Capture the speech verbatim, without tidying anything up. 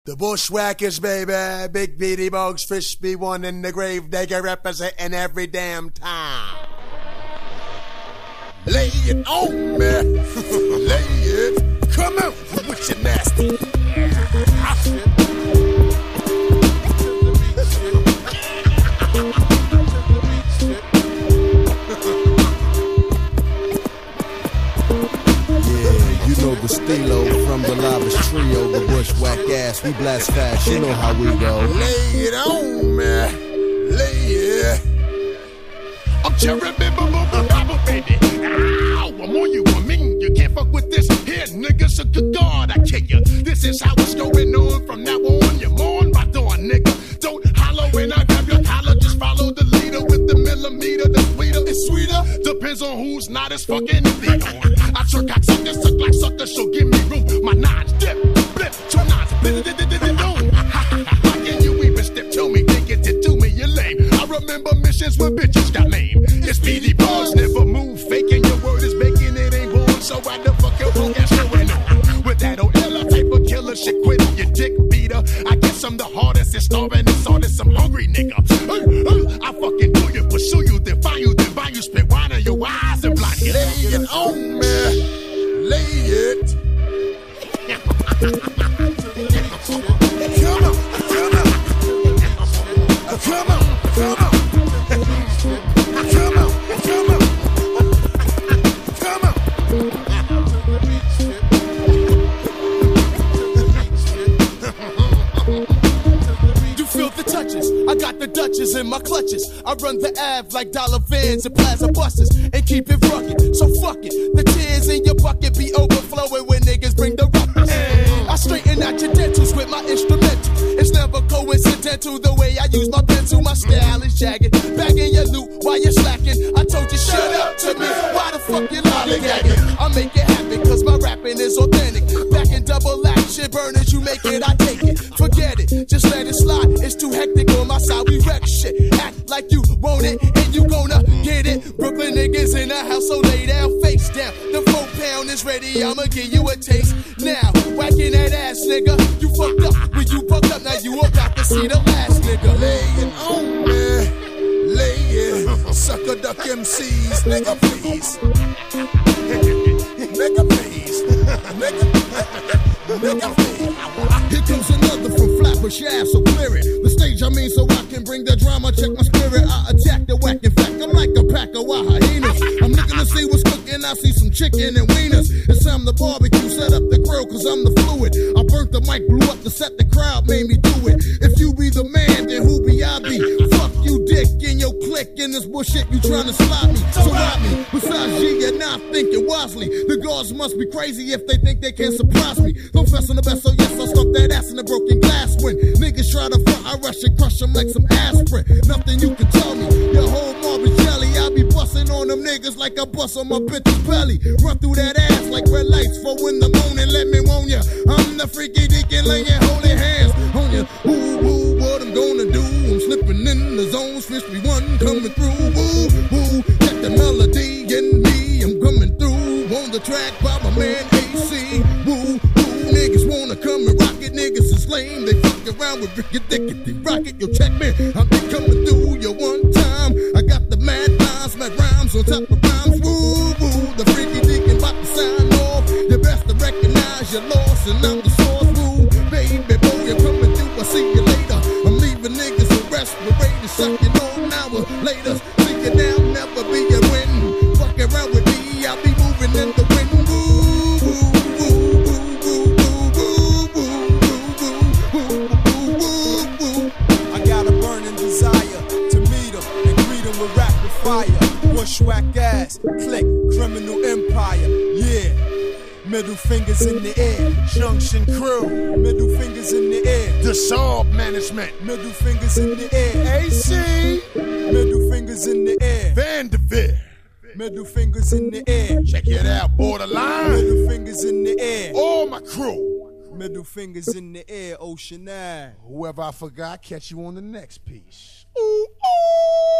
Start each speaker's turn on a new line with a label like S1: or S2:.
S1: The Bushwhackers, baby. Big Beady Bugs, Fish be one in the grave. They can representing every damn time. Lay it on me. Lay it. Come on with your nasty.
S2: The Stilo from the Lavish Trio, the Bushwhack ass, we blast fast, you know how we go.
S1: Lay it on me, lay it.
S3: I'm cherry baby, baby. Ow, I'm on you, I mean, you can't fuck with this here, nigga, so good God, I kill you. This is how it's going on from now on, you're on my door, nigga. Don't holler when I grab your collar, just follow the leader with the millimeter, the sweeter, it's sweeter. Depends on who's not as fucking lead on. I truck cock suckers, suck like suckers, so give me room. My nines dip, blip, two nines, blip, blip, blip, blip, blip. How can you even step to me? They get it to me, you're lame. I remember missions where bitches got lame. It's Beady Bugs, never move, faking your word is making it ain't born. So why the fuck your punk ass going on? With that old Ella type of killer shit, quit your dick beater. I guess I'm the hardest, it's starving, it's hardest, I'm hungry, nigga. Hey, hey, I fucking do you, pursue you, then find you, then buy you, spit wine in your eyes and blind you.
S1: Lay it on me. Lay it. Come on, come on, come on, come on, come on, come on, come on.
S4: You feel the touches. I got the Dutchess in my clutches. I run the Ave like dollar vans and plaza buses and keep it rugged. So fuck it. The tears in your bucket be overflowing when niggas bring the ruckus. I straighten out your dentals with my instrumental. It's never coincidental the way I use my pencil. My style is jagged. Bagging your loot while you're slacking. I told you shut up to me. Why the fuck you lollygagging? I make it happen cause my rapping is authentic. Back in double action burners, you make it, I take it. Forget it, just let it slide. It's too hectic on my side, we wreck shit. Act like you want it and you gonna get it. Brooklyn niggas in the house, so lay down, face down. The four pound is ready, I'ma give you a taste. Now, whacking that ass, nigga. You fucked up when you fucked up, now you about to see the last nigga.
S1: Lay it on me, lay it. Sucker duck M Cs, nigga please. Nigga please. Nigga, nigga please.
S5: Here comes another from Flatbush Ave, so clear it. The stage I mean so I can bring the drama, check my spirit. I attack the whack, in fact I'm like a pack of wild hyenas. I'm looking to see what's cooking, I see some chicken and wieners. It's time to barbecue, set up the grill cause I'm the fluid. I burnt the mic, blew up to set the crowd, made me do it. If you be the man, then who be I be? Fuck you dick in your clique in this bullshit, you trying to slide me. So rob me, besides G, you're not thinking wisely. The guards must be crazy if they think they can surprise me. Don't fess on the best, so yes, I'll stop that ass in the broken glass. When niggas try to front, I rush and crush them like some aspirin. Nothing you can tell me, your whole Marvin jelly. I be busting on them niggas like I bust on my bitch's belly. Run through that ass like red lights for in the morning, let me want ya. I'm the freaky deacon laying holy hands on ya. Ooh, ooh, what I'm gonna do, I'm slipping in the zone, switch me one coming through. Ooh, ooh, get the melody in me, I'm coming through. On the track by my man A C. Woo, woo, niggas wanna come and rock it, niggas is lame. They fuck around with Ricky Dicky, they rock it, yo check me. I'm been coming through you one time. I got the mad lines, mad rhymes on top of rhymes. Woo, woo, the freaky deacon about to sign off. You best to recognize your loss, and I'm the source. Woo, baby boy, you're coming through, I see you later. I'm leaving niggas with respirators, sucking on hours later. See you down, never be a win. Fuck around with me, I'll be moving in the wind. Woo, woo, woo, woo, woo, woo, woo, woo, woo, woo, woo.
S6: I got a burning desire to meet him and greet him with rapid fire. Bushwhack ass, click, criminal empire, yeah. Middle fingers in the air,
S1: Junction crew,
S6: middle fingers in the air.
S1: the Saab management,
S6: Middle fingers in the air,
S1: A C,
S6: middle fingers in the air,
S1: Vanderbilt.
S6: middle fingers in the air,
S1: Check it out, borderline.
S6: middle fingers in the air,
S1: All my crew.
S6: middle fingers in the air, Ocean Ave.
S1: Whoever I forgot, catch you on the next piece. Ooh, ooh.